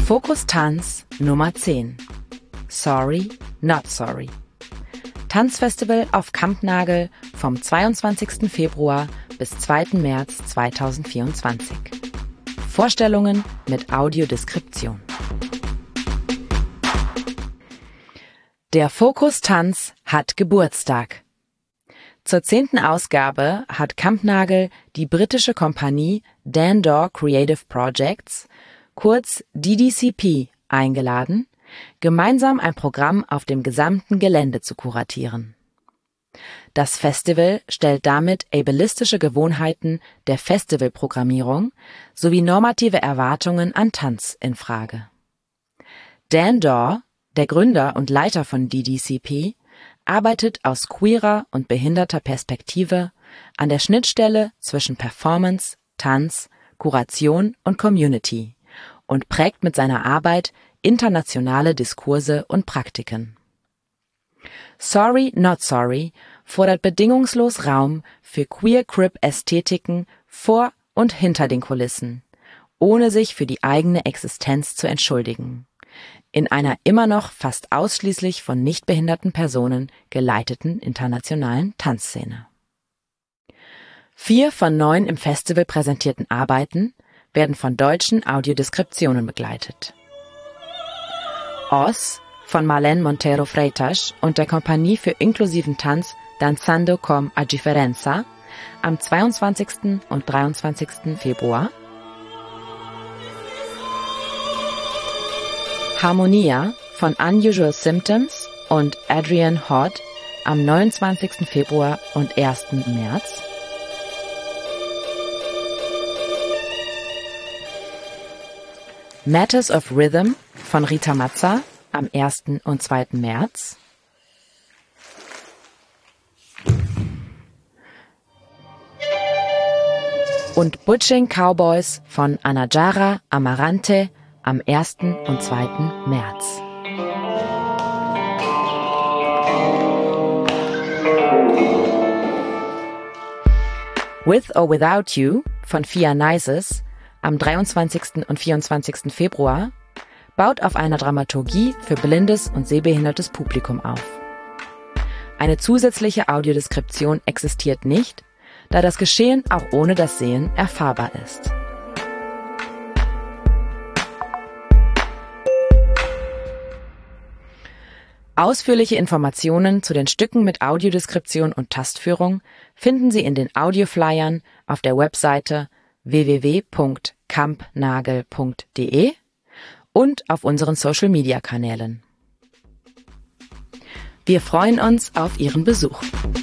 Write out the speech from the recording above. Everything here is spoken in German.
Fokus Tanz Nummer 10. Sorry, not sorry. Tanzfestival auf Kampnagel vom 22. Februar bis 2. März 2024. Vorstellungen mit Audiodeskription. Der Fokus Tanz hat Geburtstag. Zur 10. Ausgabe hat Kampnagel die britische Kompanie Dandor Creative Projects, kurz DDCP, eingeladen, gemeinsam ein Programm auf dem gesamten Gelände zu kuratieren. Das Festival stellt damit ableistische Gewohnheiten der Festivalprogrammierung sowie normative Erwartungen an Tanz in Frage. Dandor, der Gründer und Leiter von DDCP, arbeitet aus queerer und behinderter Perspektive an der Schnittstelle zwischen Performance, Tanz, Kuration und Community und prägt mit seiner Arbeit internationale Diskurse und Praktiken. Sorry, not sorry fordert bedingungslos Raum für Queer-Crip-Ästhetiken vor und hinter den Kulissen, ohne sich für die eigene Existenz zu entschuldigen, in einer immer noch fast ausschließlich von nichtbehinderten Personen geleiteten internationalen Tanzszene. 4 von 9 im Festival präsentierten Arbeiten werden von deutschen Audiodeskriptionen begleitet. Oz von Marlene Montero Freitas und der Kompanie für inklusiven Tanz Danzando com a Differenza am 22. und 23. Februar. Harmonia von Unusual Symptoms und Adrian Hodd am 29. Februar und 1. März. Matters of Rhythm von Rita Mazza am 1. und 2. März. Und Butching Cowboys von Anajara Amarante am 1. und 2. März. With or Without You von Fia Nices am 23. und 24. Februar baut auf einer Dramaturgie für blindes und sehbehindertes Publikum auf. Eine zusätzliche Audiodeskription existiert nicht, da das Geschehen auch ohne das Sehen erfahrbar ist. Ausführliche Informationen zu den Stücken mit Audiodeskription und Tastführung finden Sie in den Audioflyern auf der Webseite www.kampnagel.de und auf unseren Social-Media-Kanälen. Wir freuen uns auf Ihren Besuch.